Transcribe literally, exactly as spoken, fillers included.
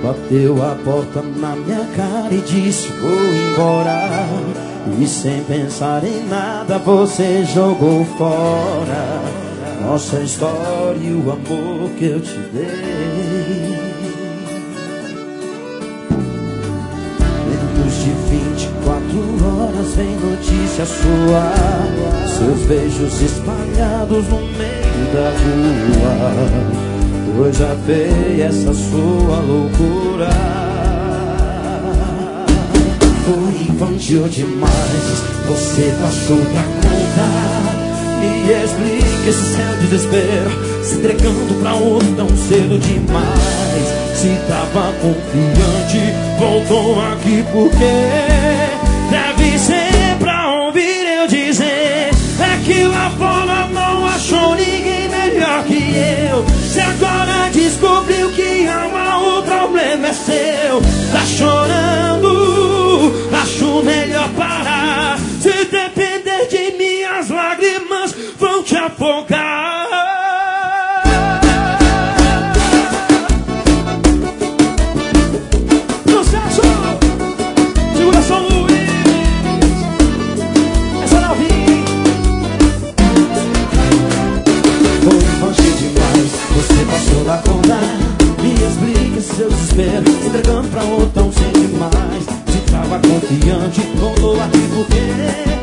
bateu a porta na minha cara e disse vou embora. E sem pensar em nada você jogou fora nossa história e o amor que eu te dei. Menos de vinte e quatro horas vem notícia sua, seus beijos espalhados no meio da rua. Hoje já veio essa sua loucura. Foi infantil demais, você passou pra conta. Me explica esse seu desespero, se entregando pra outro tão cedo demais. Se tava confiante, voltou aqui porque deve ser pra ouvir eu dizer. É que lá fora não achou ninguém melhor que eu. Se agora descobriu que ama, o problema é seu. Tá chorando, acho melhor parar. Se depender de mim as lágrimas vão te afogar. Sucesso! Segura São Luís. Essa novinha. Foi infantil demais, você passou da conta. Me explica seu desespero, entregando pra outro tão sem demais. Se tava confiante, voltou aqui porque